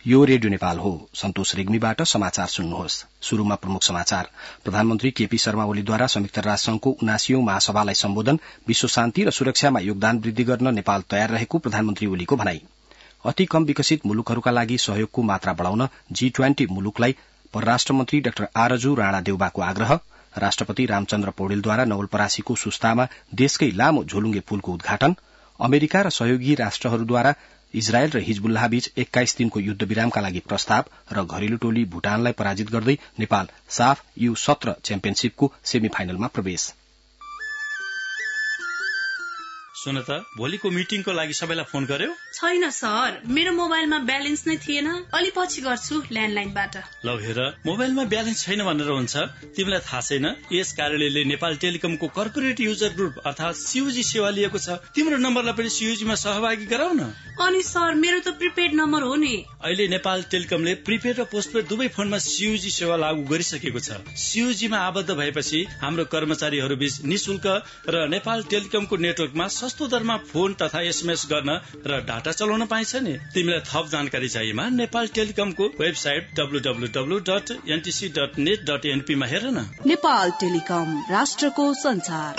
यो रेडियो नेपाल हो। सन्तोष रेग्मीबाट समाचार सुन्नुहोस्। शुरूमा प्रमुख समाचार। प्रधानमन्त्री केपी शर्मा ओलीद्वारा संयुक्त राष्ट्रसंघको 79औं महासभालाई सम्बोधन। विश्व शान्ति र सुरक्षामा योगदान वृद्धि गर्न नेपाल तयार रहेको प्रधानमन्त्री ओलीको भनाई। अति कम विकसित मुलुकहरूका लागि सहयोगको मात्रा बढ़ाउन G20 मुलुकलाई परराष्ट्र मन्त्री डाक्टर आरजु राणा देउबाको आग्रह। राष्ट्रपति रामचन्द्र पौडेलद्वारा नवलपरासीको सुस्तामा देशकै लामो झोलुङ्गे पुलको उद्घाटन। अमेरिका र सहयोगी राष्ट्रहरूद्वारा इजरायल र हिजबुल्लाह बीच 21 दिनको युद्ध विरामका लागि प्रस्ताव र घरेलु टोली भूटानलाई पराजित गर्दै नेपाल साफ U17 च्याम्पियनशीपको सेमी फाइनलमा प्रवेश। सुन त, भोलिको मिटिङको लागि सबैलाई फोन गर्यो? छैन सर, मेरो मोबाइलमा ब्यालेन्स नै थिएन। अलि पछि गर्छु ल्यान्डलाइनबाट। ल हेर, मोबाइलमा ब्यालेन्स छैन भनेर हुन्छ? तिमीलाई थाहा छैन यस कार्यालयले नेपाल टेलिकमको कर्पोरेट युजर ग्रुप अर्थात CUG सेवा लिएको छ। तिम्रो नम्बरलाई पनि CUG मा सहभागी गराउन। अनि सर, मेरो त प्रिपेड नम्बर हो नि। अहिले नेपाल टेलिकमले प्रिपेड र पोस्टपेड दुवै फोनमा CUG सेवा लागू गरिसकेको छ। CUG मा आबद्ध भएपछि हाम्रो कर्मचारीहरू बीच निशुल्क र नेपाल टेलिकमको नेटवर्कमा सस्तो दरमा फोन तथा SMS गर्न र डाटा चलाउन पाइन्छ नि। तिमीलाई थप जानकारी चाहिएमा नेपाल टेलिकमको वेबसाइट www.ntc.net.np मा हेर न। नेपाल टेलिकम, राष्ट्रको संचार।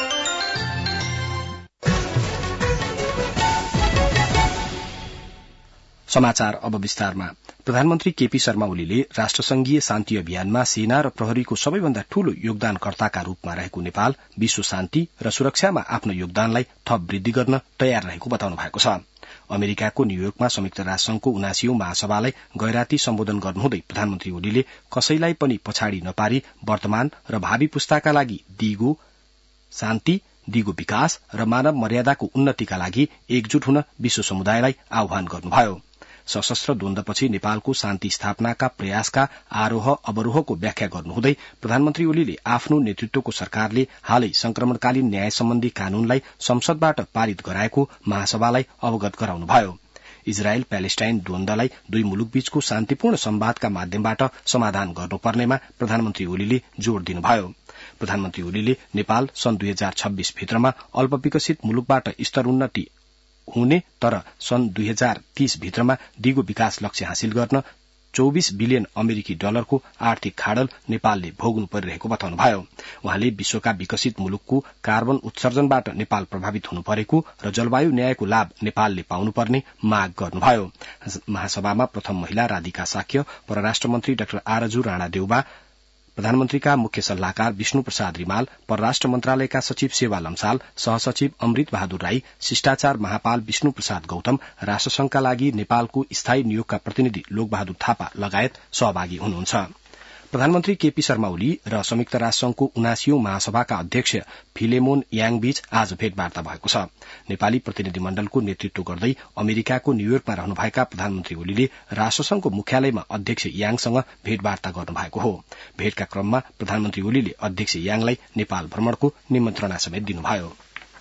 समाचार अब विस्तारमा। प्रधानमन्त्री केपी शर्मा ओलीले राष्ट्रसंघीय शान्ति अभियानमा सेना र प्रहरीको सबैभन्दा ठूलो योगदानकर्ताका रूपमा रहेको नेपाल विश्व शान्ति र सुरक्षामा आफ्नो योगदानलाई थप वृद्धि गर्न तयार रहेको बताउनु भएको छ। अमेरिकाको न्यूयोर्कमा संयुक्त राष्ट्रसंघको 79औं महासभालाई गैराती सम्बोधन गर्नुहुँदै प्रधानमन्त्री ओलीले कसैलाई पनि पछाडि नपारी वर्तमान र भावी पुस्ताका लागि दिगो शान्ति, दिगो विकास र मानव मर्यादाको उन्नतिका लागि एकजुट हुन विश्व समुदायलाई आह्वान गर्नुभयो। सशस्त्र द्वन्द्वपछि नेपालको शान्ति स्थापनाका प्रयासका आरोह अवरोहको व्याख्या गर्नुहुँदै प्रधानमन्त्री ओलीले आफ्नो नेतृत्वको सरकारले हालै संक्रमणकालीन न्याय सम्बन्धी कानूनलाई संसदबाट पारित गराएको महासभालाई अवगत गराउनुभयो। इजरायल प्यालेस्टाइन द्वन्द्वलाई दुई मुलुकबीचको शान्तिपूर्ण संवादका माध्यमबाट समाधान गर्नुपर्नेमा प्रधानमन्त्री ओलीले जोड़ दिनुभयो। प्रधानमन्त्री ओलीले नेपाल सन् 2026 भित्रमा अल्पविकसित मुलुकबाट स्तरोन्नति हुने तर सन् 2030 भित्रमा दिगो विकास लक्ष्य हासिल गर्न 24 बिलियन अमेरिकी डलरको आर्थिक खाडल नेपालले भोग्नु परिरहेको बताउनुभयो। उहाँले विश्वका विकसित मुलुकको कार्बन उत्सर्जनबाट नेपाल प्रभावित हुनु परेको र जलवायु न्यायको लाभ नेपालले पाउनुपर्ने माग गर्नुभयो। महासभामा प्रथम महिला राधिका साक्य, परराष्ट्र मन्त्री डाक्टर आरजु राणा देउबा, प्रधानमन्त्रीका मुख्य सल्लाहकार विष्णु प्रसाद रिमाल, परराष्ट्र मन्त्रालयका सचिव सेवा लम्साल, सहसचिव अमृत बहादुर राई, शिष्टाचार महापाल विष्णु प्रसाद गौतम, राष्ट्रसंघका लागि नेपालको स्थायी नियोगका प्रतिनिधि लोकबहादुर थापा लगायत सहभागी हुनुहुन्छ। प्रधानमन्त्री केपी शर्मा ओली र संयुक्त राष्ट्रसंघको 79औं महासभाका अध्यक्ष फिलेमोन याङ बीच आज भेटवार्ता भएको छ। नेपाली प्रतिनिधि मण्डलको नेतृत्व गर्दै अमेरिकाको न्यूयोर्कमा रहनुभएका प्रधानमन्त्री ओलीले राष्ट्रसंघको मुख्यालयमा अध्यक्ष याङसँग भेटवार्ता गर्नुभएको हो। भेटका क्रममा प्रधानमन्त्री ओलीले अध्यक्ष याङलाई नेपाल भ्रमणको निमन्त्रणा समेत दिनुभयो।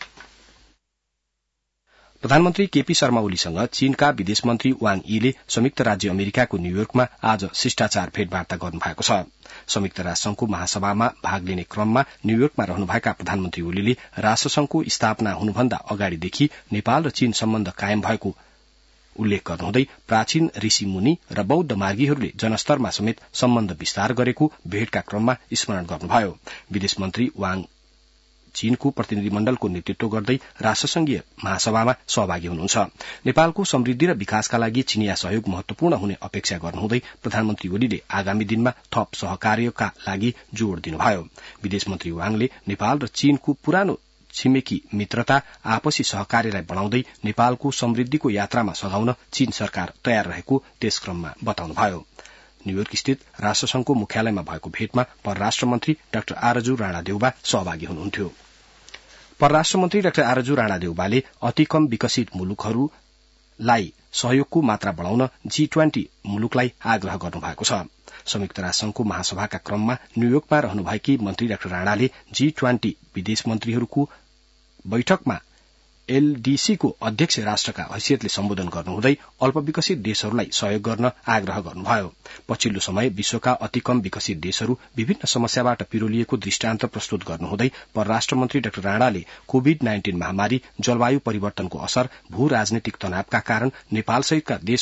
प्रधानमन्त्री केपी शर्मा ओलीसँग चीनका विदेश मन्त्री वाङ यीले संयुक्त राज्य अमेरिकाको न्यूयोर्कमा आज शिष्टाचार भेटवार्ता गर्नुभएको छ। संयुक्त राष्ट्रसंघको महासभामा भाग लिने क्रममा न्यूयोर्कमा रहनुभएका प्रधानमन्त्री ओलीले राष्ट्रसंघको स्थापना हुनुभन्दा अगाडिदेखि नेपाल र चीन सम्बन्ध कायम भएको उल्लेख गर्नुहुँदै प्राचीन ऋषिमुनि र बौद्ध मार्गीहरूले जनस्तरमा समेत सम्बन्ध विस्तार गरेको भेटका क्रममा स्मरण गर्नुभयो। विदेश मन्त्री वाङ चीनको प्रतिनिधिमण्डलको नेतृत्व गर्दै राष्ट्रसंघीय महासभामा सहभागी हुनुहुन्छ। नेपालको समृद्धि र विकासका लागि चिनिया सहयोग महत्वपूर्ण हुने अपेक्षा गर्नुहुँदै प्रधानमन्त्री ओलीले आगामी दिनमा थप सहकार्यका लागि जोड़ दिनुभयो। विदेश मन्त्री वाङले नेपाल र चीनको पुरानो छिमेकी मित्रता आपसी सहकार्यलाई बढ़ाउँदै नेपालको समृद्धिको यात्रामा सघाउन चीन सरकार तयार रहेको त्यस क्रममा बताउनुभयो। न्यूयोर्क स्थित राष्ट्रसंघको मुख्यालयमा भएको भेटमा परराष्ट्र मन्त्री डाक्टर आरजु राणा देउबा सहभागी हुनुहुन्थ्यो। परराष्ट्र मन्त्री डाक्टर आरजु राणा देउबाले अति कम विकसित मुलुकहरूलाई सहयोगको मात्रा बढ़ाउन G20 मुलुकलाई आग्रह गर्नुभएको छ। संयुक्त राष्ट्रसंघको महासभाका क्रममा न्यूयोर्कमा रहनुभएकी मन्त्री डाक्टर राणाले G20 विदेश मन्त्रीहरूको बैठकमा LDC को अध्यक्ष राष्ट्रका हैसियतले सम्बोधन गर्नुहुँदै अल्पविकसित देशहरूलाई सहयोग गर्न आग्रह गर्नुभयो। पछिल्लो समय विश्वका अति कम विकसित देशहरू विभिन्न समस्याबाट पिरोलिएको दृष्टान्त प्रस्तुत गर्नुहुँदै परराष्ट्र मन्त्री डाक्टर राणाले कोभिड-19 महामारी, जलवायु परिवर्तनको असर, भू राजनीतिक तनावका कारण नेपाल सहितका देशहरू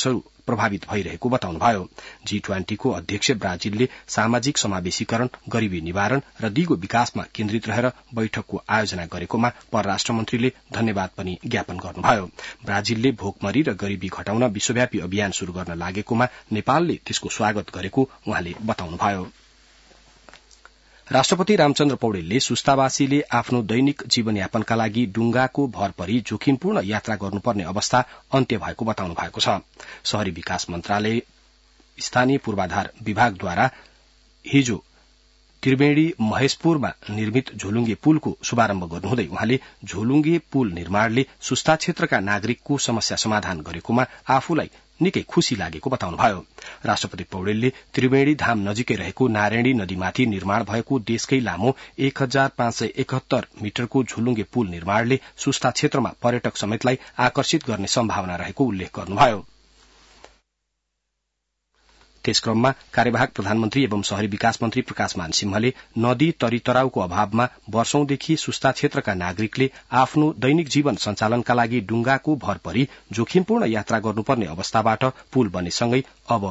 प्रभावित भइरहेको बताउनुभयो। G20 को अध्यक्ष ब्राजिलले सामाजिक समावेशीकरण, गरीबी निवारण र दिगो विकासमा केन्द्रित रहेर बैठकको आयोजना गरेकोमा परराष्ट्र मन्त्रीले धन्यवाद पनि ज्ञापन गर्नुभयो। ब्राजिलले भोकमरी र गरीबी घटाउन विश्वव्यापी अभियान शुरू गर्न लागेकोमा नेपालले त्यसको स्वागत गरेको उहाँले बताउनुभयो। राष्ट्रपति रामचन्द्र पौडेलले सुस्तावासीले आफ्नो दैनिक जीवनयापनका लागि डुंगाको भर परी जोखिमपूर्ण यात्रा गर्नुपर्ने अवस्था अन्त्य भएको बताउनु भएको छ। शहरी विकास मन्त्रालय स्थानीय पूर्वाधार विभागद्वारा हिजो त्रिवेणी महेशपुरमा निर्मित झोलुङ्गे पुलको शुभारम्भ गर्नुहुँदै उहाँले झोलुङ्गे पुल निर्माणले सुस्ता क्षेत्रका नागरिकको समस्या समाधान गरेकोमा आफूलाई निकै खुशी लागेको बताउनुभयो। राष्ट्रपति पौडेलले त्रिवेणी धाम नजिकै रहेको नारायणी नदीमाथि निर्माण भएको देशकै लामो 1571 मिटरको झोलुङ्गे पुल निर्माणले सुस्ता क्षेत्रमा पर्यटक समेतलाई आकर्षित गर्ने सम्भावना रहेको उल्लेख गर्नुभयो। त्यसक्रममा कार्यवाहक प्रधानमन्त्री एवं शहरी विकास मन्त्री प्रकाशमान सिंहले नदी तरीतराउको अभावमा वर्षौंदेखि सुस्ता क्षेत्रका नागरिकले आफ्नो दैनिक जीवन सञ्चालनका लागि डुंगाको भर परी जोखिमपूर्ण यात्रा गर्नुपर्ने अवस्थाबाट पुल बन्नेसँगै अब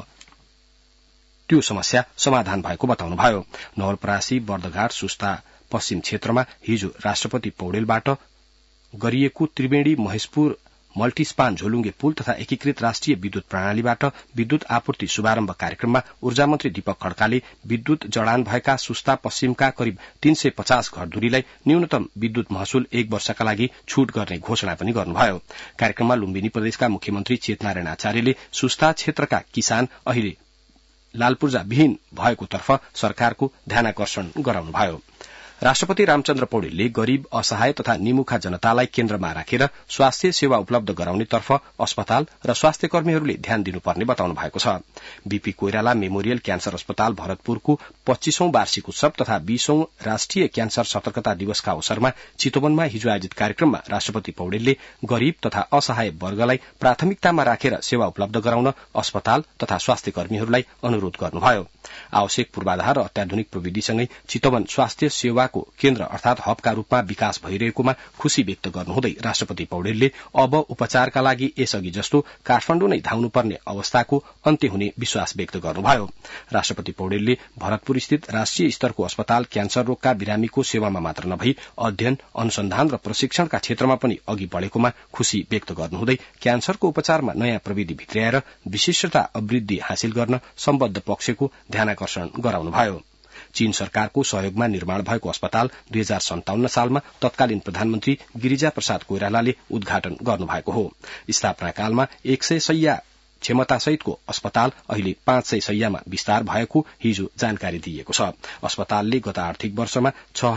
त्यो समस्या समाधान भएको बताउनुभयो। नवलपरासी, बर्दघाट, सुस्ता पश्चिम क्षेत्रमा हिजो राष्ट्रपति पौडेलबाट गरिएको त्रिवेणी महेशपुर मल्टीस्पान झोलुङ्गे पुल तथा एकीकृत राष्ट्रिय विद्युत प्रणालीबाट विद्युत आपूर्ति शुभारम्भ कार्यक्रममा ऊर्जा मन्त्री दीपक खड्काले विद्युत जडान भएका सुस्ता पश्चिमका करिब 350 घरधुरीलाई न्यूनतम विद्युत महसुल 1 वर्षका लागि छूट गर्ने घोषणा पनि गर्नुभयो। कार्यक्रममा लुम्बिनी प्रदेशका मुख्यमन्त्री चेतनारायण आचार्यले सुस्ता क्षेत्रका किसान अहिले लालपूर्जा विहीन भएको तर्फ सरकारको ध्यानाकर्षण गराउनुभयो। राष्ट्रपति रामचन्द्र पौडेलले गरीब, असहाय तथा निमुखा जनतालाई केन्द्रमा राखेर स्वास्थ्य सेवा उपलब्ध गराउनेतर्फ अस्पताल र स्वास्थ्य कर्मीहरूले ध्यान दिनुपर्ने बताउनु भएको छ। बीपी कोइराला मेमोरियल क्यान्सर अस्पताल भरतपुरको 25औं वार्षिक उत्सव तथा 20औं राष्ट्रिय क्यान्सर सतर्कता दिवसका अवसरमा चितवनमा हिजो आयोजित कार्यक्रममा राष्ट्रपति पौडेलले गरीब तथा असहाय वर्गलाई प्राथमिकतामा राखेर सेवा उपलब्ध गराउन अस्पताल तथा स्वास्थ्य कर्मीहरूलाई अनुरोध गर्नुभयो। आवश्यक पूर्वाधार र अत्याधुनिक प्रविधिसँगै चितवन स्वास्थ्य सेवाको केन्द्र अर्थात हबका रूपमा विकास भइरहेकोमा खुशी व्यक्त गर्नुहुँदै राष्ट्रपति पौडेलले अब उपचारका लागि यसअघि जस्तो काठमाडौँ नै धाउनुपर्ने अवस्थाको अन्त्य हुने विश्वास व्यक्त गर्नुभयो। राष्ट्रपति पौडेलले भरतपुर स्थित राष्ट्रिय स्तरको अस्पताल क्यान्सर रोगका बिरामीको सेवामा मात्र नभई अध्ययन, अनुसन्धान र प्रशिक्षणका क्षेत्रमा पनि अघि बढ़ेकोमा खुशी व्यक्त गर्नुहुँदै क्यान्सरको उपचारमा नयाँ प्रविधि भित्र्याएर विशिष्टता अभिवृद्धि हासिल गर्न सम्बद्ध पक्षको ध्यानाकर्षण गराउनुभयो। चीन सरकारको सहयोगमा निर्माण भएको अस्पताल 2057 सालमा तत्कालीन प्रधानमन्त्री गिरिजा प्रसाद कोइरालाले उद्घाटन गर्नुभएको हो। स्थापनाकालमा 100 शय्या क्षमतासहितको अस्पताल अहिले 500 शय्यामा विस्तार भएको हिजो जानकारी दिइएको छ। अस्पतालले गत आर्थिक वर्षमा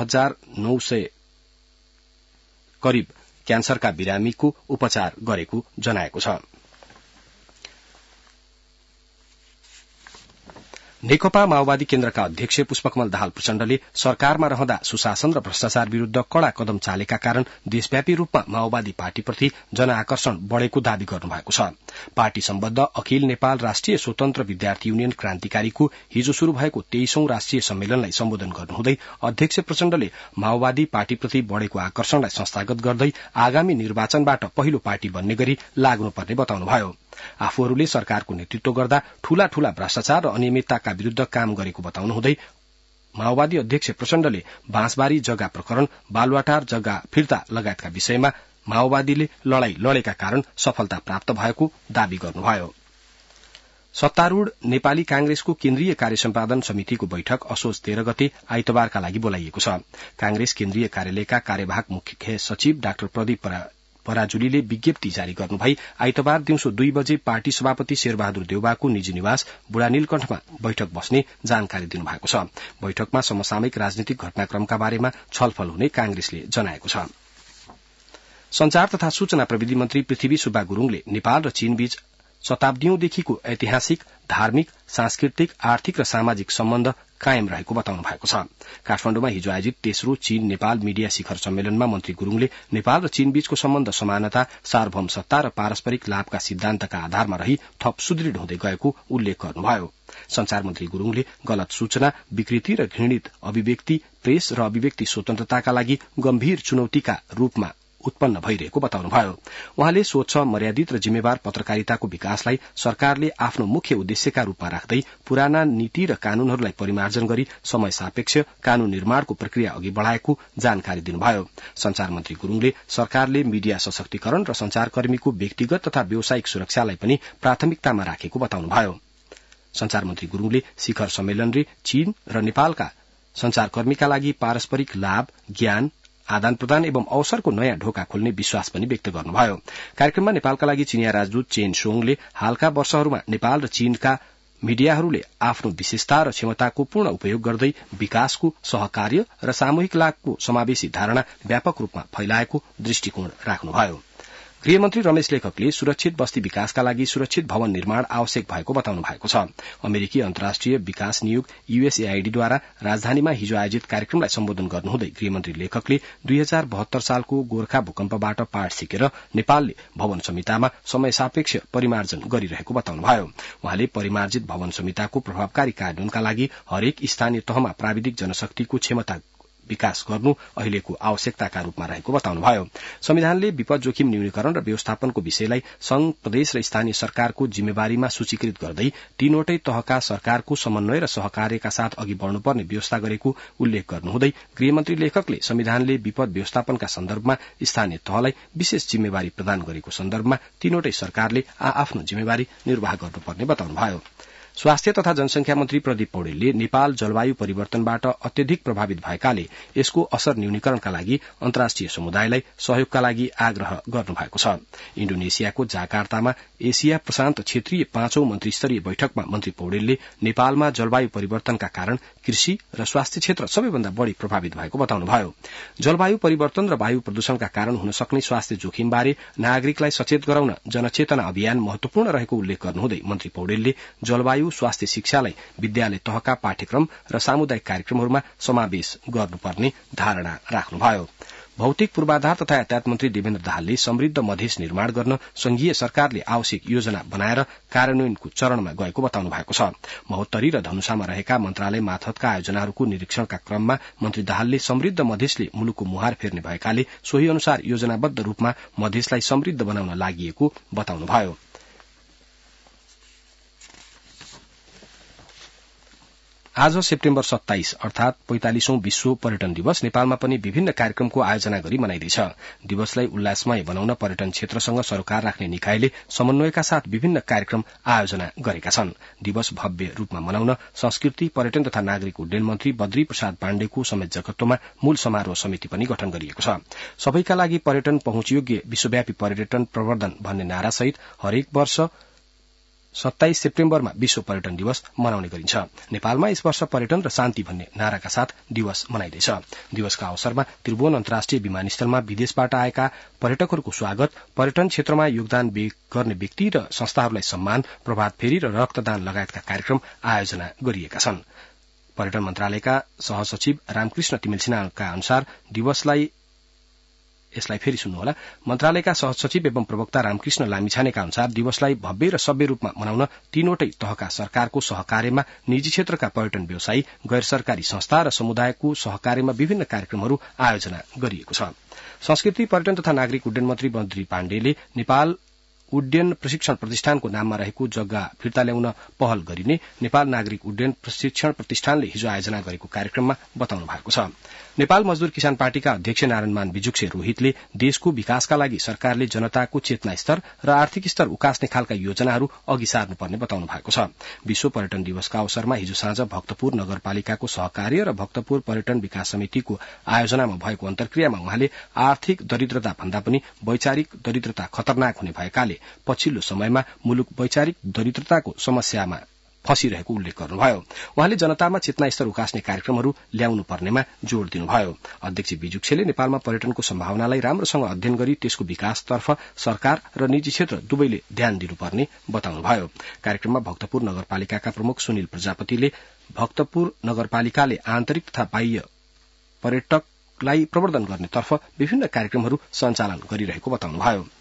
6900 करिब क्यान्सरका बिरामीको उपचार गरेको जनाएको छ। नेकपा माओवादी केन्द्रका अध्यक्ष पुष्पकमल दाहाल प्रचण्डले सरकारमा रहँदा सुशासन र भ्रष्टाचार विरूद्ध कड़ा कदम चालेका कारण देशव्यापी रूपमा माओवादी पार्टीप्रति जनआकर्षण बढ़ेको दावी गर्नुभएको छ। पार्टी सम्बद्ध अखिल नेपाल राष्ट्रिय स्वतन्त्र विद्यार्थी युनियन क्रान्तिकारीको हिजो शुरू भएको 23औं राष्ट्रिय सम्मेलनलाई सम्बोधन गर्नुहुँदै अध्यक्ष प्रचण्डले माओवादी पार्टीप्रति बढ़ेको आकर्षणलाई संस्थागत गर्दै आगामी निर्वाचनबाट पहिलो पार्टी बन्ने गरी लाग्नुपर्ने बताउनुभयो। आफूहरूले सरकारको नेतृत्व गर्दा ठूला ठूला भ्रष्टाचार र अनियमितताका विरूद्ध काम गरेको बताउनुहुँदै माओवादी अध्यक्ष प्रचण्डले बाँसबारी जग्गा प्रकरण, बालुवाटार जग्गा फिर्ता लगायतका विषयमा माओवादीले लड़ाई लड़ेका कारण सफलता प्राप्त भएको दावी गर्नुभयो। सत्तारूढ़ नेपाली कांग्रेसको केन्द्रीय कार्य सम्पादन समितिको बैठक असोज 13 गते आइतबारका लागि बोलाइएको छ। कांग्रेस केन्द्रीय कार्यालयका कार्यवाहक मुख्य सचिव डाक्टर प्रदीप पराजुलीले विज्ञप्ति जारी गर्नुभई आइतबार दिउँसो 2 बजे पार्टी सभापति शेरबहादुर देउवाको निजी निवास बुढा नीलकण्ठमा बैठक बस्ने जानकारी दिनुभएको छ। बैठकमा समसामयिक राजनीतिक घटनाक्रमका बारेमा छलफल हुने कांग्रेसले जनाएको छ। संचार तथा सूचना प्रविधि मन्त्री पृथ्वी सुब्बा गुरूङले नेपाल र चीनबीच शताब्दीौंदेखिको ऐतिहासिक, धार्मिक, सांस्कृतिक, आर्थिक र सामाजिक सम्बन्ध कायम रहेको बताउनु भएको छ। काठमाडौँमा हिजो आयोजित तेस्रो चीन नेपाल मीडिया शिखर सम्मेलनमा मन्त्री गुरूङले नेपाल र चीनबीचको सम्बन्ध समानता, सार्वभौम सत्ता र पारस्परिक लाभका सिद्धान्तका आधारमा रही थप सुदृढ़ हुँदै गएको उल्लेख गर्नुभयो। संचार मन्त्री गुरूङले गलत सूचना, विकृति र घृणित अभिव्यक्ति, प्रेस र अभिव्यक्ति स्वतन्त्रताका लागि गम्भीर चुनौतीका रूपमा उत्पन्न भइरहेको बताउनुभयो। उहाँले स्वच्छ, मर्यादित र जिम्मेवार पत्रकारिताको विकासलाई सरकारले आफ्नो मुख्य उद्देश्यका रूपमा राख्दै पुराना नीति र कानूनहरूलाई परिमार्जन गरी समय सापेक्ष कानून निर्माणको प्रक्रिया अघि बढ़ाएको जानकारी दिनुभयो। संचार मन्त्री गुरूङले सरकारले मीडिया सशक्तिकरण र संचारकर्मीको व्यक्तिगत तथा व्यावसायिक सुरक्षालाई पनि प्राथमिकतामा राखेको बताउनुभयो। संचार मन्त्री गुरूङले शिखर सम्मेलनले चीन र नेपालका संचारकर्मीका लागि पारस्परिक लाभ, ज्ञान आदान प्रदान एवं अवसरको नयाँ ढोका खोल्ने विश्वास पनि व्यक्त गर्नुभयो। कार्यक्रममा नेपालका लागि चिनिया राजदूत चेन सोङले हालका वर्षहरूमा नेपाल र चीनका मीडियाहरूले आफ्नो विशेषता र क्षमताको पूर्ण उपयोग गर्दै विकासको, सहकार्य र सामूहिक लाभको समावेशी धारणा व्यापक रूपमा फैलाएको दृष्टिकोण राख्नुभयो। गृहमन्त्री रमेश लेखकले सुरक्षित बस्ती विकासका लागि सुरक्षित भवन निर्माण आवश्यक भएको बताउनु भएको छ। अमेरिकी अन्तर्राष्ट्रिय विकास नियोग USAIDद्वारा राजधानीमा हिजो आयोजित कार्यक्रमलाई सम्बोधन गर्नुहुँदै गृहमन्त्री लेखकले 2072 सालको गोर्खा भूकम्पबाट पाठ सिकेर नेपालले भवन संहितामा समय सापेक्ष परिमार्जन गरिरहेको बताउनुभयो। उहाँले परिमार्जित भवन संहिताको प्रभावकारी कार्यान्वयनका लागि हरेक स्थानीय तहमा प्राविधिक जनशक्तिको क्षमता विकास गर्नु अहिलेको आवश्यकताका रूपमा रहेको बताउनुभयो। संविधानले विपद जोखिम न्यूनीकरण र व्यवस्थापनको विषयलाई संघ, प्रदेश र स्थानीय सरकारको जिम्मेवारीमा सूचीकृत गर्दै तीनवटै तहका सरकारको समन्वय र सहकार्यका साथ अघि बढ़नुपर्ने व्यवस्था गरेको उल्लेख गर्नुहुँदै गृहमन्त्री लेखकले संविधानले विपद व्यवस्थापनका सन्दर्भमा स्थानीय तहलाई विशेष जिम्मेवारी प्रदान गरेको सन्दर्भमा तीनवटै सरकारले आफ्नो जिम्मेवारी निर्वाह गर्नुपर्ने बताउनुभयो। स्वास्थ्य तथा जनसंख्या मन्त्री प्रदीप पौडेलले नेपाल जलवायु परिवर्तनबाट अत्यधिक प्रभावित भएकाले यसको असर न्यूनीकरणका लागि अन्तर्राष्ट्रिय समुदायलाई सहयोगका लागि आग्रह गर्नुभएको छ। इण्डोनेसियाको जाकार्तामा एशिया प्रशान्त क्षेत्रीय 5औं मन्त्रीस्तरीय बैठकमा मन्त्री पौडेलले नेपालमा जलवायु परिवर्तनका कारण कृषि र स्वास्थ्य क्षेत्र सबैभन्दा बढ़ी प्रभावित भएको बताउनुभयो। जलवायु परिवर्तन र वायु प्रदूषणका कारण हुन सक्ने स्वास्थ्य जोखिमबारे नागरिकलाई सचेत गराउन जनचेतना अभियान महत्वपूर्ण रहेको उल्लेख गर्नुहुँदै मन्त्री पौडेलले जलवायु स्वास्थ्य शिक्षालाई विद्यालय तहका पाठ्यक्रम र सामुदायिक कार्यक्रमहरूमा समावेश गर्नुपर्ने धारणा राख्नुभयो। भौतिक पूर्वाधार तथा यातायात मन्त्री देवेन्द्र दाहालले समृद्ध मधेस निर्माण गर्न संघीय सरकारले आवश्यक योजना बनाएर कार्यान्वयनको चरणमा गएको बताउनु भएको छ। महोत्तरी र धनुषामा रहेका मन्त्रालय मार्फतका आयोजनाहरूको निरीक्षणका क्रममा मन्त्री दाहालले समृद्ध मधेसले मुलुकको मुहार फेर्ने भएकाले सोही अनुसार योजनाबद्ध रूपमा मधेसलाई समृद्ध बनाउन लागिएको बताउनुभयो। आज सेप्टेम्बर 27 अर्थात 45औं विश्व पर्यटन दिवस नेपालमा पनि विभिन्न कार्यक्रमको आयोजना गरी मनाइँदैछ। दिवसलाई उल्लासमय बनाउन पर्यटन क्षेत्रसँग सरोकार राख्ने निकायले समन्वयका साथ विभिन्न कार्यक्रम आयोजना गरेका छन्। दिवस भव्य रूपमा मनाउन संस्कृति, पर्यटन तथा नागरिक उड्डयन मन्त्री बद्री प्रसाद पाण्डेको संयोजकत्वमा मूल समारोह समिति पनि गठन गरिएको छ। सबैका लागि पर्यटन पहुँचयोग्य विश्वव्यापी पर्यटन प्रवर्धन भन्ने नारासहित हरेक वर्ष 27 सेप्टेम्बरमा विश्व पर्यटन दिवस मनाउने गरिन्छ। नेपालमा यस वर्ष पर्यटन र शान्ति भन्ने नाराका साथ दिवस मनाइँदैछ। दिवसका अवसरमा त्रिभुवन अन्तर्राष्ट्रिय विमानस्थलमा विदेशबाट आएका पर्यटकहरूको स्वागत, पर्यटन क्षेत्रमा योगदान गर्ने व्यक्ति र संस्थाहरूलाई सम्मान, प्रभात फेरी र रक्तदान लगायतका कार्यक्रम आयोजना गरिएका छन्। पर्यटन मन्त्रालयका सहसचिव रामकृष्ण तिमिल सिन्हाका अनुसार मन्त्रालयका सहसचिव एवं प्रवक्ता रामकृष्ण लामिछानेका अनुसार दिवसलाई भव्य र सभ्य रूपमा मनाउन तीनवटै तहका सरकारको सहकार्यमा निजी क्षेत्रका पर्यटन व्यवसायी, गैर सरकारी संस्था र समुदायको सहकार्यमा विभिन्न कार्यक्रमहरू आयोजना गरिएको छ। संस्कृति, पर्यटन तथा नागरिक उड्डयन मन्त्री बद्री पाण्डेले नेपाल उड्डयन प्रशिक्षण प्रतिष्ठानको नाममा रहेको जग्गा फिर्ता ल्याउन पहल गरिने नेपाल नागरिक उड्डयन प्रशिक्षण प्रतिष्ठानले हिजो आयोजना गरेको कार्यक्रममा बताउनु भएको छ। नेपाल मजदूर किसान पार्टीका अध्यक्ष नारायणमान बिजुक्से रोहितले देशको विकासका लागि सरकारले जनताको चेतना स्तर र आर्थिक स्तर उकास्ने खालका योजनाहरू अघि सार्नुपर्ने बताउनु भएको छ। विश्व पर्यटन दिवसका अवसरमा हिजो साँझ भक्तपुर नगरपालिकाको सहकार्य र भक्तपुर पर्यटन विकास समितिको आयोजनामा भएको अन्तर्क्रियामा उहाँले आर्थिक दरिद्रता भन्दा पनि वैचारिक दरिद्रता खतरनाक हुने भएकाले पछिल्लो समयमा मुलुक वैचारिक दरिद्रताको समस्यामा फँसिरहेको उल्लेख गर्नुभयो। उहाँले जनतामा चेतना स्तर उकास्ने कार्यक्रमहरू ल्याउनु पर्नेमा जोड़ दिनुभयो। अध्यक्ष बिजुक्सेले नेपालमा पर्यटनको सम्भावनालाई राम्रोसँग अध्ययन गरी त्यसको विकासतर्फ सरकार र निजी क्षेत्र दुवैले ध्यान दिनुपर्ने बताउनुभयो। कार्यक्रममा भक्तपुर नगरपालिकाका प्रमुख सुनिल प्रजापतिले भक्तपुर नगरपालिकाले आन्तरिक तथा बाह्य पर्यटकलाई प्रवर्धन गर्नेतर्फ विभिन्न कार्यक्रमहरू सञ्चालन गरिरहेको बताउनुभयो।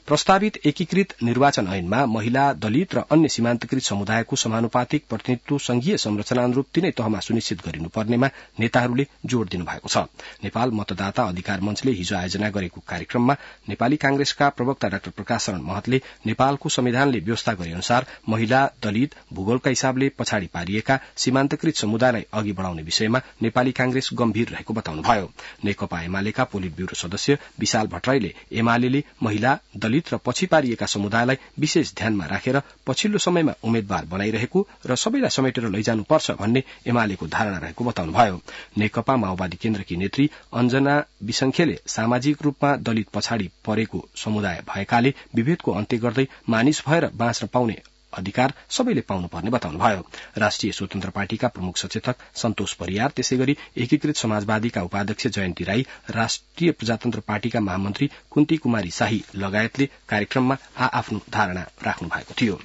प्रस्तावित एकीकृत निर्वाचन ऐनमा महिला, दलित र अन्य सीमान्तकृत समुदायको समानुपातिक प्रतिनिधित्व संघीय संरचना अनुरूप तीनै तहमा सुनिश्चित गरिनुपर्नेमा नेताहरूले जोड़ दिनुभएको छ। नेपाल मतदाता अधिकार मञ्चले हिजो आयोजना गरेको कार्यक्रममा नेपाली कांग्रेसका प्रवक्ता डाक्टर प्रकाश शरण महतले नेपालको संविधानले व्यवस्था गरे अनुसार महिला, दलित, भूगोलका हिसाबले पछाडि पारिएका सीमान्तकृत समुदायलाई अघि बढ़ाउने विषयमा नेपाली कांग्रेस गम्भीर रहेको बताउनुभयो। नेकपा एमालेका पोलिट ब्यूरो सदस्य विशाल भट्टराईले एमाले महिला, दलित र पछि पारिएका समुदायलाई विशेष ध्यानमा राखेर पछिल्लो समयमा उम्मेद्वार बनाइरहेको र सबैलाई समेटेर लैजानुपर्छ भन्ने एमालेको धारणा रहेको बताउनुभयो। नेकपा माओवादी केन्द्रकी नेत्री अञ्जना विसंखेले सामाजिक रूपमा दलित पछाडि परेको समुदाय भएकाले विभेदको अन्त्य गर्दै मानिस भएर बाँच्न पाउने अधिकार सबैले पाउनुपर्ने बताउनुभयो। राष्ट्रिय स्वतन्त्र पार्टीका प्रमुख सचेतक सन्तोष परियार, त्यसैगरी एकीकृत समाजवादीका उपाध्यक्ष जयन्ती राई, राष्ट्रिय प्रजातन्त्र पार्टीका महामन्त्री कुन्ती कुमारी शाही लगायतले कार्यक्रममा आफ्नो धारणा राख्नु भएको थियो।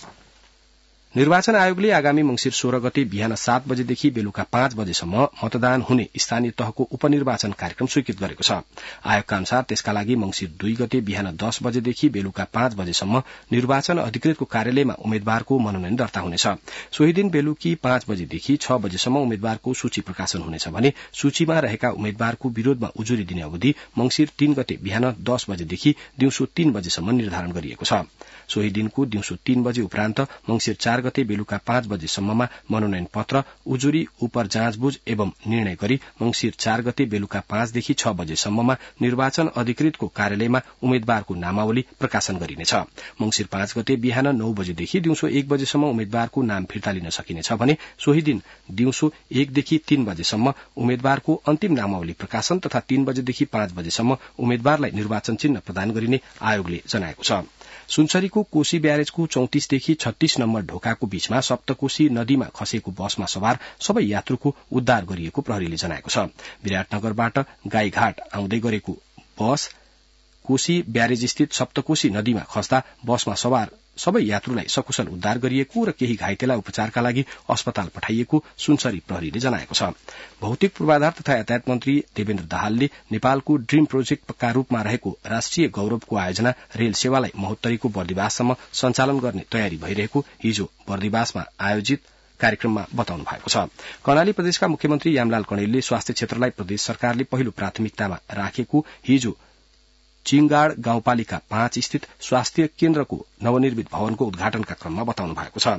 निर्वाचन आयोगले आगामी मंसिर 16 गते बिहान 7 बजेदेखि बेलुका 5 बजेसम्म मतदान हुने स्थानीय तहको उपनिर्वाचन कार्यक्रम स्वीकृत गरेको छ। आयोगका अनुसार त्यसका लागि मंसिर 2 गते बिहान 10 बजेदेखि बेलुका 5 बजेसम्म निर्वाचन अधिकृतको कार्यालयमा उम्मेद्वारको मनोनयन दर्ता हुनेछ। सोही दिन बेलुकी 5 बजेदेखि 6 बजेसम्म उम्मेद्वारको सूची प्रकाशन हुनेछ भने सूचीमा रहेका उम्मेद्वारको विरोधमा उजुरी दिने अवधि मंसिर 3 गते बिहान 10 बजेदेखि दिउँसो 3 बजेसम्म निर्धारण गरिएको छ। सोही दिनको दिउँसो 3 बजे उपरान्त मंसिर 4 गते बेलुका 5 बजेसम्ममा मनोनयन पत्र, उजुरी, उपर जाँचबुझ एवं निर्णय गरी मंसिर 4 गते बेलुका 5 देखि 6 बजेसम्ममा निर्वाचन अधिकृतको कार्यालयमा उम्मेद्वारको नामावली प्रकाशन गरिनेछ। मंसिर 5 गते बिहान 9 बजेदेखि दिउँसो 1 बजेसम्म उम्मेद्वारको नाम फिर्ता लिन सकिनेछ भने सोही दिन दिउँसो 1 देखि 3 बजेसम्म उम्मेद्वारको अन्तिम नामावली प्रकाशन तथा 3 बजेदेखि 5 बजेसम्म उम्मेद्वारलाई निर्वाचन चिन्ह प्रदान गरिने आयोगले जनाएको छ। सुनसरीको कोशी ब्यारेजको 34 देखि 36 नम्बर ढोकाको बीचमा सप्तकोशी नदीमा खसेको बसमा सवार सबै यात्रुको उद्धार गरिएको प्रहरीले जनाएको छ। विराटनगरबाट गाईघाट आउँदै गरेको बस कोशी ब्यारेज स्थित सप्तकोशी नदीमा खस्दा बसमा सवार सबै यात्रुलाई सकुशल उद्धार गरिएको र केही घाइतेलाई उपचारका लागि अस्पताल पठाइएको सुनसरी प्रहरीले जनाएको छ। भौतिक पूर्वाधार तथा यातायात मन्त्री देवेन्द्र दाहालले नेपालको ड्रीम प्रोजेक्टका रूपमा रहेको राष्ट्रिय गौरवको आयोजना रेल सेवालाई महोत्तरीको बर्दिवाससम्म सञ्चालन गर्ने तयारी भइरहेको हिजो बर्दिवासमा आयोजित कार्यक्रममा बताउनु भएको छ। कर्णाली प्रदेशका मुख्यमन्त्री यामलाल कणेलले स्वास्थ्य क्षेत्रलाई प्रदेश सरकारले पहिलो प्राथमिकतामा राखेको हिजो चिङगाड गाउँपालिका 5 स्थित स्वास्थ्य केन्द्रको नवनिर्मित भवनको उद्घाटनका क्रममा बताउनु भएको छ।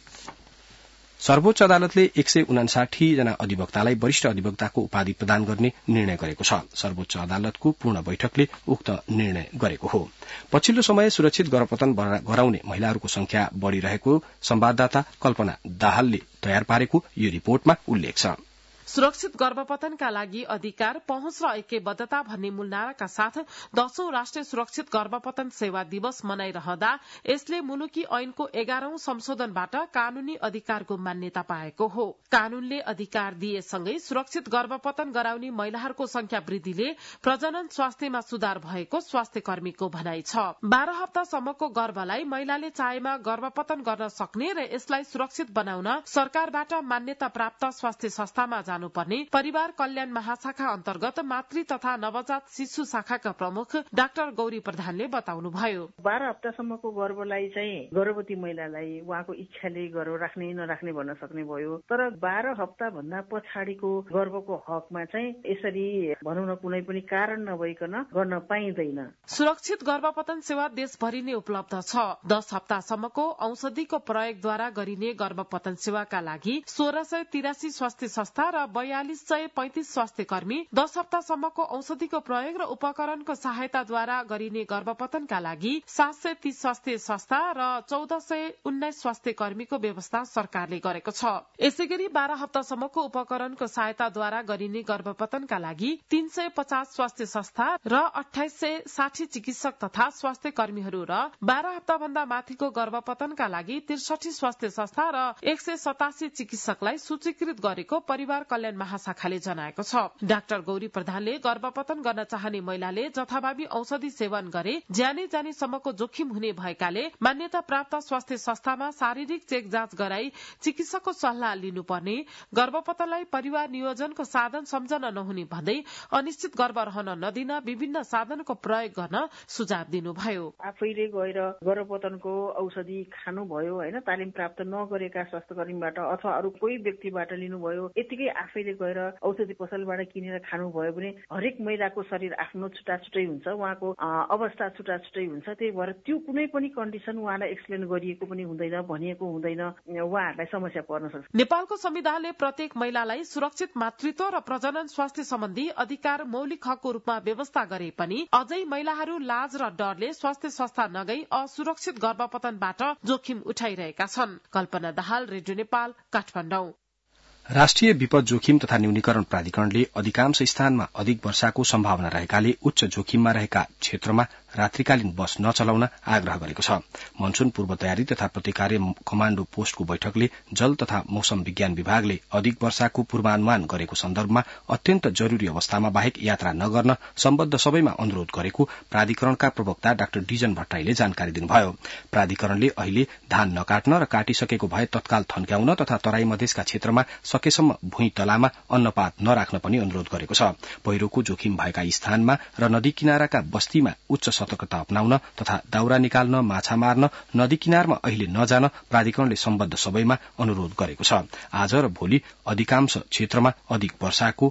सर्वोच्च अदालतले 159 जना अधिवक्तालाई वरिष्ठ अधिवक्ताको उपाधि प्रदान गर्ने निर्णय गरेको छ। सर्वोच्च अदालतको पूर्ण बैठकले उक्त निर्णय गरेको हो। पछिल्लो समय सुरक्षित गर्भपतन गराउने महिलाहरूको संख्या बढ़िरहेको संवाददाता कल्पना दाहालले तयार पारेको यो रिपोर्टमा उल्लेख छ। सुरक्षित गर्भपतनका लागि अधिकार, पहुँच र ऐक्यबद्धता भन्ने मूल नाराका साथ 10औं राष्ट्रिय सुरक्षित गर्भपतन सेवा दिवस मनाइरहँदा यसले मुलुकी ऐनको 11औं संशोधनबाट कानूनी अधिकारको मान्यता पाएको हो। कानूनले अधिकार दिएसँगै सुरक्षित गर्भपतन गराउने महिलाहरूको संख्या वृद्धिले प्रजनन स्वास्थ्यमा सुधार भएको स्वास्थ्य कर्मीको भनाइ छ। 12 हप्तासम्मको गर्भलाई महिलाले चाहेमा गर्भपतन गर्न सक्ने र यसलाई सुरक्षित बनाउन सरकारबाट मान्यता प्राप्त स्वास्थ्य संस्थामा जानुपर्ने परिवार कल्याण महाशाखा अन्तर्गत मातृ तथा नवजात शिशु शाखाका प्रमुख डाक्टर गौरी प्रधानले बताउनुभयो। 12 हप्तासम्मको गर्भलाई चाहिँ गर्भवती महिलालाई उहाँको इच्छाले गर्भ राख्ने नराख्ने भन्न सक्ने भयो। तर 12 हप्ता भन्दा पछाडिको गर्भको हकमा चाहिँ यसरी भनौं न कुनै पनि कारण नभइकन गर्न पाइँदैन। सुरक्षित गर्भपतन सेवा देशभरि नै उपलब्ध छ। 10 हप्तासम्मको औषधिको प्रयोगद्वारा गरिने गर्भपतन सेवाका लागि 1683 स्वास्थ्य संस्था र 4235 स्वास्थ्य कर्मी, 10 हप्तासम्मको औषधिको प्रयोग र उपकरणको सहायताद्वारा गरिने गर्भपतनका लागि 730 स्वास्थ्य संस्था र 1419 स्वास्थ्य कर्मीको व्यवस्था सरकारले गरेको छ। यसैगरी 12 हप्तासम्मको उपकरणको सहायताद्वारा गरिने गर्भपतनका लागि 350 स्वास्थ्य संस्था र 2860 चिकित्सक तथा स्वास्थ्य कर्मीहरू र 12 हप्ताभन्दा माथिको गर्भपतनका लागि 63 स्वास्थ्य संस्था र 187 चिकित्सकलाई सूचीकृत गरेको परिवार कल्याण महाशाखाले जनाएको छ। डाक्टर गौरी प्रधानले गर्भपतन गर्न चाहने महिलाले जथाभावी औषधि सेवन गरे ज्यानै जानेसम्मको जोखिम हुने भएकाले मान्यता प्राप्त स्वास्थ्य संस्थामा शारीरिक चेक जाँच गराई चिकित्सकको सल्लाह लिनुपर्ने, गर्भपतनलाई परिवार नियोजनको साधन सम्झन नहुने भन्दै अनिश्चित गर्भ रहन नदिन विभिन्न साधनको प्रयोग गर्न सुझाव दिनुभयो। आफैले गएर गर्भपतनको औषधि खानुभयो होइन, तालिम प्राप्त नगरेका स्वास्थ्य कर्मीबाट अथवा अरू कोही व्यक्तिबाट लिनुभयो, यतिकै आफैले गएर औषधि पसलबाट किनेर खानुभयो भने हरेक महिलाको शरीर आफ्नो छुट्टा छुट्टै हुन्छ, उहाँको अवस्था छुट्टा छुट्टै हुन्छ। त्यही भएर त्यो कुनै पनि कन्डिसन उहाँलाई एक्सप्लेन गरिएको पनि हुँदैन, भनिएको हुँदैन, उहाँहरूलाई समस्या पर्न सक्छ। नेपालको संविधानले प्रत्येक महिलालाई सुरक्षित मातृत्व र प्रजनन स्वास्थ्य सम्बन्धी अधिकार मौलिक हकको रूपमा व्यवस्था गरे पनि अझै महिलाहरू लाज र डरले स्वास्थ्य संस्था नगई असुरक्षित गर्भपतनबाट जोखिम उठाइरहेका छन्। कल्पना दाहाल, रेडियो नेपाल, काठमाडौँ। राष्ट्रिय विपद जोखिम तथा न्यूनीकरण प्राधिकरणले अधिकांश स्थानमा अधिक वर्षाको सम्भावना रहेकाले उच्च जोखिममा रहेका क्षेत्रमा रात्रिकालीन बस नचलाउन आग्रह गरेको छ। मनसून पूर्व तयारी तथा प्रतिकार्य कमाण्डो पोस्टको बैठकले जल तथा मौसम विज्ञान विभागले अधिक वर्षाको पूर्वानुमान गरेको सन्दर्भमा अत्यन्त जरूरी अवस्थामा बाहेक यात्रा नगर्न सम्बद्ध सबैमा अनुरोध गरेको प्राधिकरणका प्रवक्ता डाक्टर डिजन भट्टराईले जानकारी दिनुभयो। प्राधिकरणले अहिले धान नकाट्न र काटिसकेको भए तत्काल थन्क्याउन तथा तराई मधेसका क्षेत्रमा सकेसम्म भुइँ तलामा अन्नपात नराख्न पनि अनुरोध गरेको छ। पहिरोको जोखिम भएका स्थानमा र नदी किनाराका बस्तीमा उच्च सतर्कता अपनाउन तथा दाउरा निकाल्न, माछा मार्न नदी किनारमा अहिले नजान प्राधिकरणले सम्बद्ध सबैमा अनुरोध गरेको छ। आज र भोलि अधिकांश क्षेत्रमा अधिक वर्षाको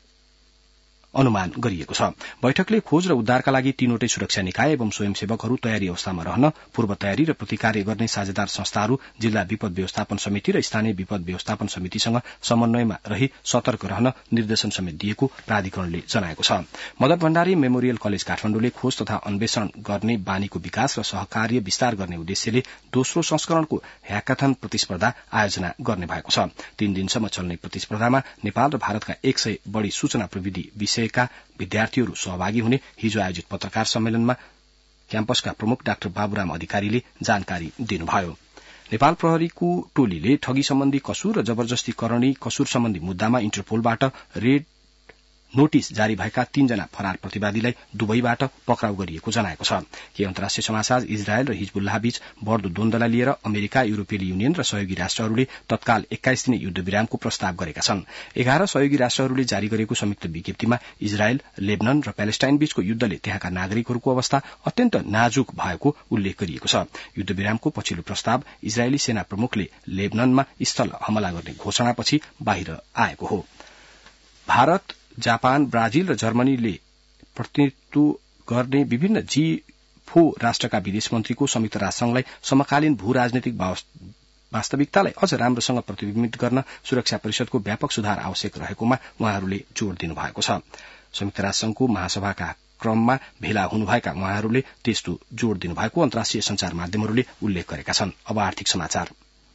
अनुमान गरिएको छ। बैठकले खोज र उद्धारका लागि तीनवटै सुरक्षा निकाय एवं स्वयंसेवकहरू तयारी अवस्थामा रहन, पूर्व तयारी र प्रतिकार्य गर्ने साझेदार संस्थाहरू, जिल्ला विपद व्यवस्थापन समिति र स्थानीय विपद व्यवस्थापन समितिसँग समन्वयमा रही सतर्क रहन निर्देशन समेत दिएको प्राधिकरणले जनाएको छ। मदन भण्डारी मेमोरियल कलेज काठमाडौँले खोज तथा अन्वेषण गर्ने बानीको विकास र सहकार्य विस्तार गर्ने उद्देश्यले दोस्रो संस्करणको ह्याकाथन प्रतिस्पर्धा आयोजना गर्ने भएको छ। 3 दिनसम्म चल्ने प्रतिस्पर्धामा नेपाल र भारतका 100 बढ़ी सूचना प्रविधि विषयका विद्यार्थीहरू सहभागी हुने हिजो आयोजित पत्रकार सम्मेलनमा क्याम्पसका प्रमुख डाक्टर बाबुराम अधिकारीले जानकारी दिनुभयो। नेपाल प्रहरीको टोलीले ठगी सम्बन्धी कसुर र जबरजस्ती करणी कसुर सम्बन्धी मुद्दामा इन्टरपोलबाट रेड नोटिस जारी भएका 3 जना फरार प्रतिवादीलाई दुबईबाट पक्राउ गरिएको जनाएको छ। के अन्तर्राष्ट्रिय समाचार इजरायल र हिजबुल्लाह बीच बढ़दो द्वन्द्वलाई लिएर अमेरिका, युरोपेली युनियन र सहयोगी राष्ट्रहरूले तत्काल 21 दिने युद्धविरामको प्रस्ताव गरेका छन्। 11 सहयोगी राष्ट्रहरूले जारी गरेको संयुक्त विज्ञप्तिमा इजरायल, लेबनन र प्यालेस्टाइन बीचको युद्धले त्यहाँका नागरिकहरूको अवस्था अत्यन्त नाजुक भएको उल्लेख गरिएको छ। युद्धविरामको पछिल्लो प्रस्ताव इजरायली सेना प्रमुखले लेबननमा स्थल हमला गर्ने घोषणापछि बाहिर आएको हो। भारत, जापान, ब्राजिल र जर्मनीले प्रतिनिधित्व गर्ने विभिन्न G4 राष्ट्रका विदेश मन्त्रीको संयुक्त राष्ट्रसंघलाई समकालीन भू राजनीतिक वास्तविकतालाई अझ राम्रोसँग प्रतिबिम्बित गर्न सुरक्षा परिषदको व्यापक सुधार आवश्यक रहेकोमा उहाँहरूले जोड़ दिनुभएको छ। संयुक्त राष्ट्रसंघको महासभाका क्रममा भेला हुनुभएका उहाँहरूले त्यस्तो जोड़ दिनुभएको अन्तर्राष्ट्रिय संचार माध्यमहरूले उल्लेख गरेका छन्। अब आर्थिक समाचार।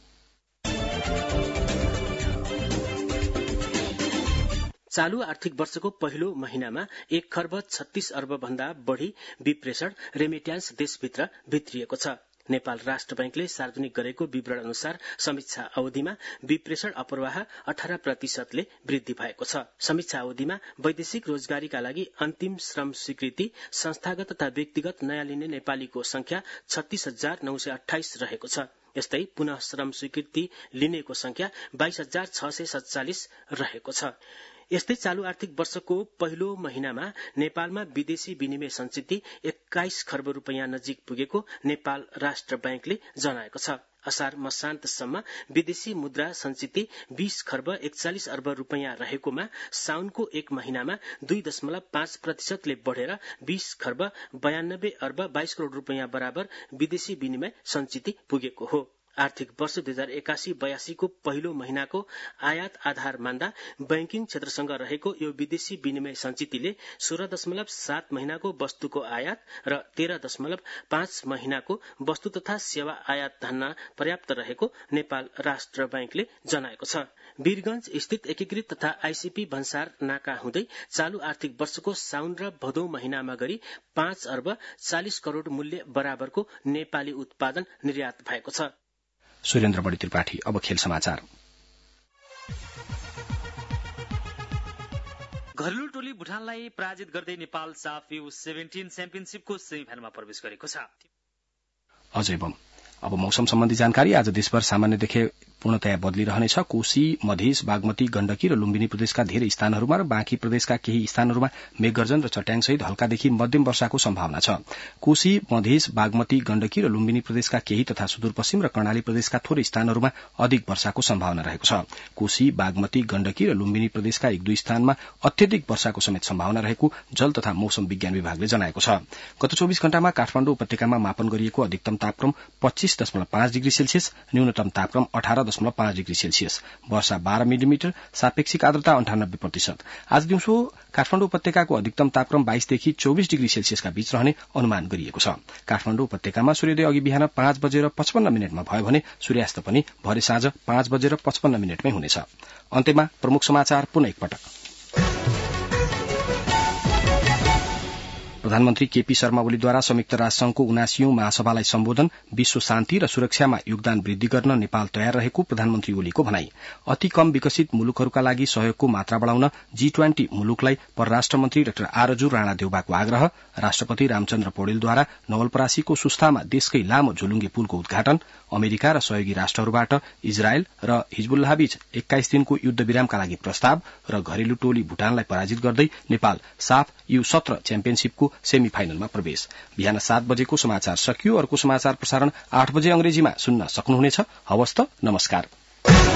चालू आर्थिक वर्षको पहिलो महिनामा 1 खर्ब 36 अर्ब भन्दा बढ़ी विप्रेषण रेमिट्यान्स देशभित्र भित्रिएको छ। नेपाल राष्ट्र बैंकले सार्वजनिक गरेको विवरण अनुसार समीक्षा अवधिमा विप्रेषण अप्रवाह 18% वृद्धि भएको छ। समीक्षा अवधिमा वैदेशिक रोजगारीका लागि अन्तिम श्रम स्वीकृति संस्थागत तथा व्यक्तिगत नयाँ लिने नेपालीको संख्या 36,928 रहेको छ। यस्तै पुनः श्रम स्वीकृति लिनेको संख्या 22,647 रहेको छ। यस्तै चालू आर्थिक वर्षको पहिलो महिनामा नेपालमा विदेशी विनिमय संचिति 21 खर्ब रुपैयाँ नजिक पुगेको नेपाल राष्ट्र बैंकले जनाएको छ। असार मसान्तसम्म विदेशी मुद्रा संचिति 20 खर्ब 41 अर्ब रुपैयाँ रहेकोमा साउनको 1 महिनामा 2.5% ले बढ़ेर 20 खर्ब 92 अर्ब 22 करोड़ रुपैयाँ बराबर विदेशी विनिमय संचिति पुगेको हो। आर्थिक वर्ष 2081-82 को पहिलो महिनाको आयात आधार मान्दा बैंकिङ क्षेत्रसँग रहेको यो विदेशी विनिमय संचितिले 16.7 महिनाको वस्तुको आयात र 13.5 महिनाको वस्तु तथा सेवा आयात धान्न पर्याप्त रहेको नेपाल राष्ट्र बैंकले जनाएको छ। वीरगंज स्थित एकीकृत तथा आईसीपी भन्सार नाका हुँदै चालू आर्थिक वर्षको साउन र भदौ महिनामा गरी 5 अर्ब 40 करोड़ मूल्य बराबरको नेपाली उत्पादन निर्यात भएको छ। सुरेन्द्र बडी त्रिपाठी। अब खेल समाचार। घरेलु टोली भुटानलाई पराजित गर्दै नेपाल साफ U17 च्याम्पियनशिपको सेमिफाइनलमा प्रवेश गरेको छ। अब मौसम सम्बन्धी जानकारी। आज देशभर सामान्यदेखि पूर्णतया बदलिरहनेछ। कोशी, मधेस, बागमती, गण्डकी र लुम्बिनी प्रदेशका धेरै स्थानहरूमा र बाँकी प्रदेशका केही स्थानहरूमा मेघगर्जन र चट्याङसहित हल्कादेखि मध्यम वर्षाको सम्भावना छ। कोशी, मधेस, बागमती, गण्डकी र लुम्बिनी प्रदेशका केही तथा सुदूरपश्चिम र कर्णाली प्रदेशका थोरै स्थानहरूमा अधिक वर्षाको सम्भावना रहेको छ। कोशी, बागमती, गण्डकी र लुम्बिनी प्रदेशका 1-2 स्थानमा अत्यधिक वर्षाको समेत सम्भावना रहेको जल तथा मौसम विज्ञान विभागले जनाएको छ। गत 24 घण्टामा काठमाडौँ उपत्यकामा मापन गरिएको अधिकतम तापक्रम 25.5 डिग्री सेल्सियस, न्यूनतम तापक्रम 18.5 डिग्री सेल्सियस, वर्षा 12 मिलिमिटर, सापेक्षिक आर्द्रता 98%। आज दिउँसो काठमाडौँ उपत्यकाको अधिकतम तापक्रम 22 देखि 24 डिग्री सेल्सियसका बीच रहने अनुमान गरिएको छ। काठमाडौँ उपत्यकामा सूर्योदय अघि बिहान 5:55 भयो भने सूर्यास्त पनि भरे साँझ 5:55 हुनेछ। अन्त्यमा प्रमुख समाचार पुनः एकपटक। प्रधानमन्त्री केपी शर्मा ओलीद्वारा संयुक्त राष्ट्रसंघको 79औं महासभालाई सम्बोधन, विश्व शान्ति र सुरक्षामा योगदान वृद्धि गर्न नेपाल तयार रहेको प्रधानमन्त्री ओलीको भनाई। अति कम विकसित मुलुकहरूका लागि सहयोगको मात्रा बढ़ाउन G20 मुलुकलाई परराष्ट्र मन्त्री डाक्टर आरजु राणा देउबाको आग्रह। राष्ट्रपति रामचन्द्र पौडेलद्वारा नवलपरासीको सुस्तामा देशकै लामो झुलुङ्गे पुलको उद्घाटन। अमेरिका र सहयोगी राष्ट्रहरूबाट इजरायल र हिजबुल्लाहबीच 21 दिनको युद्ध विरामका लागि प्रस्ताव र घरेलु टोली भुटानलाई पराजित गर्दै नेपाल साफ U17 च्याम्पियनशिपको सेमिफाइनलमा प्रवेश। बिहान 7 बजेको समाचार सकियो। अर्को समाचार प्रसारण 8 बजे अंग्रेजीमा सुन्न सक्नुहुनेछ। हवस् त, नमस्कार।